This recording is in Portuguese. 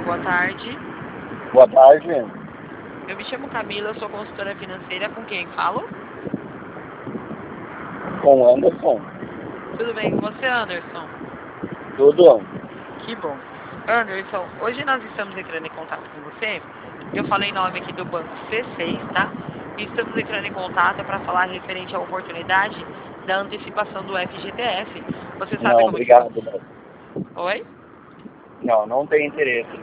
boa tarde. Boa tarde. Eu me chamo Camila, sou consultora financeira. Com quem falo? Com Anderson. Tudo bem com você, Anderson? Tudo. Que bom. Anderson, hoje nós estamos entrando em contato com você. Eu falei em nome aqui do Banco C6, tá? E estamos entrando em contato para falar referente à oportunidade da antecipação do FGTS. Você sabe Não, como que... obrigado. Oi? Não tem interesse.